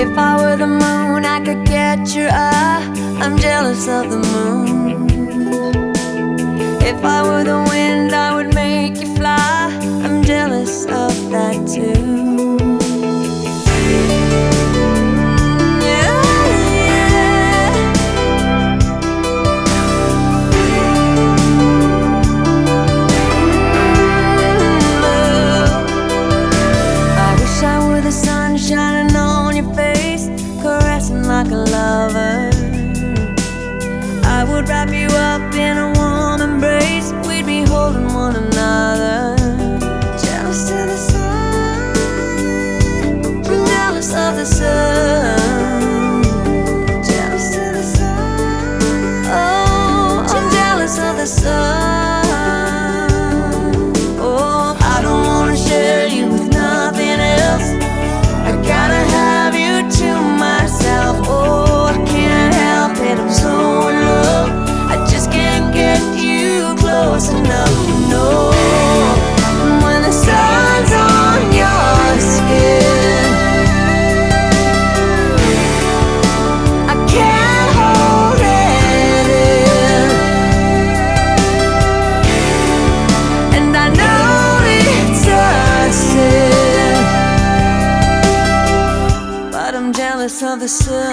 If I were the moon, I could catch your eye. I'm jealous of the moon. If I were the wind, I would make you fly. I'm jealous of that too. Shining on your face, caressing like a lover. I would wrap you up in a warm embrace. We'd be holding one another. Jealous of the sun, I'm jealous of the sun. Jealous of the sun, oh, I'm jealous of the sun. Oh, I don't wanna share you with nothing else. I gotta have you to myself. Oh, I can't help it, I'm so in love. I just can't get you close enough. No, when the sun's on your skin, I can't hold it in. And I know it's a sin, I'm jealous of the sun.